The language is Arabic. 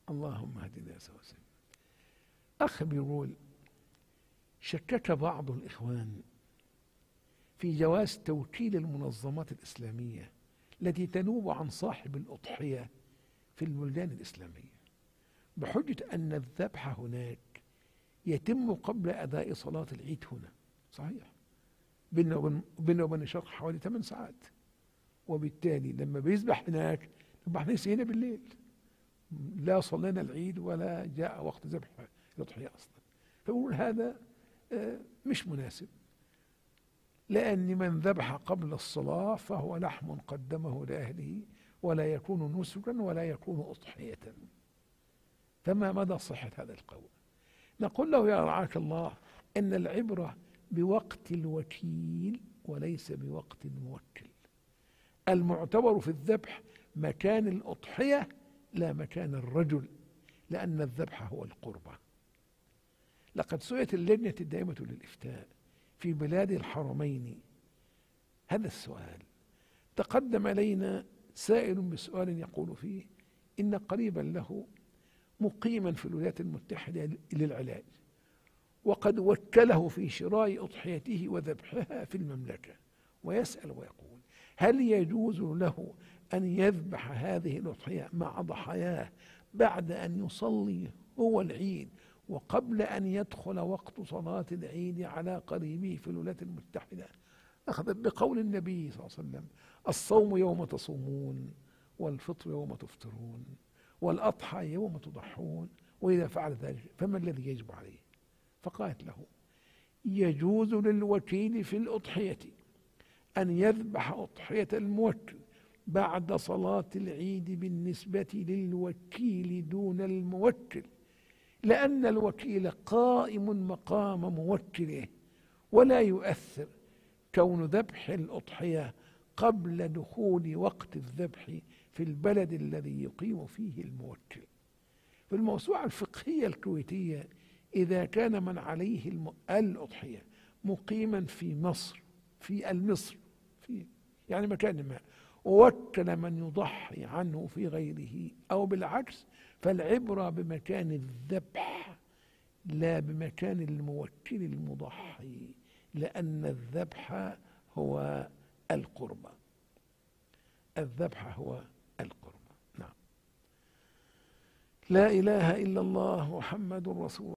اللهم اهدنا سواء السبيل. أخ بيقول: شكك بعض الإخوان في جواز توكيل المنظمات الإسلامية التي تنوب عن صاحب الأضحية في البلدان الإسلامية، بحجة أن الذبح هناك يتم قبل أداء صلاة العيد هنا. صحيح، بيننا وبين الشرق حوالي 8 ساعات، وبالتالي لما بيذبح هناك يبقى احنا لسه هنا بالليل، لا صلينا العيد ولا جاء وقت ذبح الأضحية أصلا. فبقول هذا مش مناسب، لأن من ذبح قبل الصلاة فهو لحم قدمه لأهله، ولا يكون نسكا ولا يكون أضحية. فما مدى صحة هذا القول؟ نقول له: يا رعاك الله، إن العبرة بوقت الوكيل وليس بوقت الموكل. المعتبر في الذبح مكان الأضحية لا مكان الرجل، لأن الذبح هو القربة. لقد سئلت اللجنة الدائمة للإفتاء في بلاد الحرمين هذا السؤال. تقدم إلينا سائل بسؤال يقول فيه إن قريبا له مقيما في الولايات المتحدة للعلاج، وقد وكله في شراء أضحيته وذبحها في المملكة، ويسأل ويقول: هل يجوز له أن يذبح هذه الأضحية مع ضحاياه بعد أن يصلي هو العيد وقبل أن يدخل وقت صلاة العيد على قريبه في الولايات المتحدة، أخذ بقول النبي صلى الله عليه وسلم: الصوم يوم تصومون، والفطر يوم تفطرون، والأضحى يوم تضحون، وإذا فعل ذلك فما الذي يجب عليه؟ فقالت له: يجوز للوكيل في الأضحية أن يذبح أضحية الموكل بعد صلاة العيد بالنسبة للوكيل دون الموكل، لأن الوكيل قائم مقام موكله، ولا يؤثر كون ذبح الأضحية قبل دخول وقت الذبح في البلد الذي يقيم فيه الموكل. في الموسوعة الفقهية الكويتية، إذا كان من عليه الأضحية مقيما في مصر، في المصر، في يعني مكان ما، ووكل من يضحي عنه في غيره أو بالعكس، فالعبرة بمكان الذبح لا بمكان الموكل المضحي، لأن الذبح هو القربة. الذبح هو القربة. نعم. لا إله إلا الله محمد رسول